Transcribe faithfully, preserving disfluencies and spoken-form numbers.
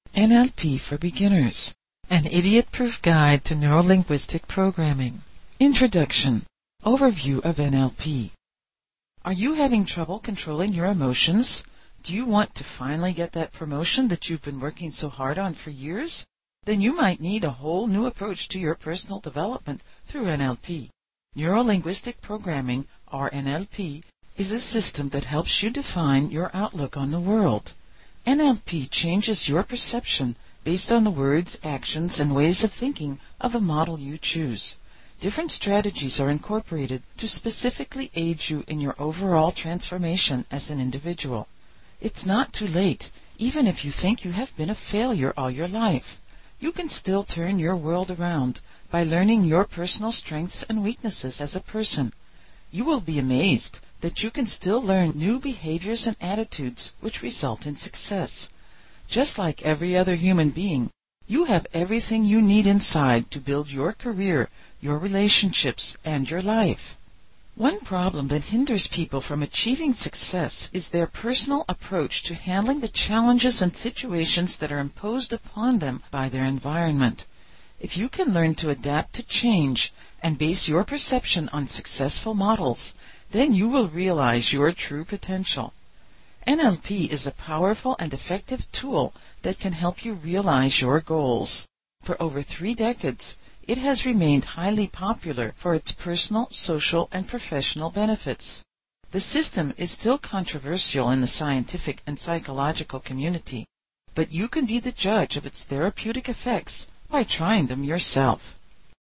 N L P for Beginners, an idiot-proof guide to neurolinguistic programming. Introduction. Overview of N L P. Are you having trouble controlling your emotions? Do you want to finally get that promotion that you've been working so hard on for years? Then you might need a whole new approach to your personal development through N L P. Neurolinguistic programming, or N L P, is a system that helps you define your outlook on the world. N L P changes your perception based on the words, actions, and ways of thinking of the model you choose. Different strategies are incorporated to specifically aid you in your overall transformation as an individual. It's not too late, even if you think you have been a failure all your life. You can still turn your world around by learning your personal strengths and weaknesses as a person. You will be amazed that you can still learn new behaviors and attitudes which result in success. Just like every other human being, you have everything you need inside to build your career, your relationships, and your life. One problem that hinders people from achieving success is their personal approach to handling the challenges and situations that are imposed upon them by their environment. If you can learn to adapt to change and base your perception on successful models, then you will realize your true potential. N L P is a powerful and effective tool that can help you realize your goals. For over three decades, it has remained highly popular for its personal, social, and professional benefits. The system is still controversial in the scientific and psychological community, but you can be the judge of its therapeutic effects by trying them yourself.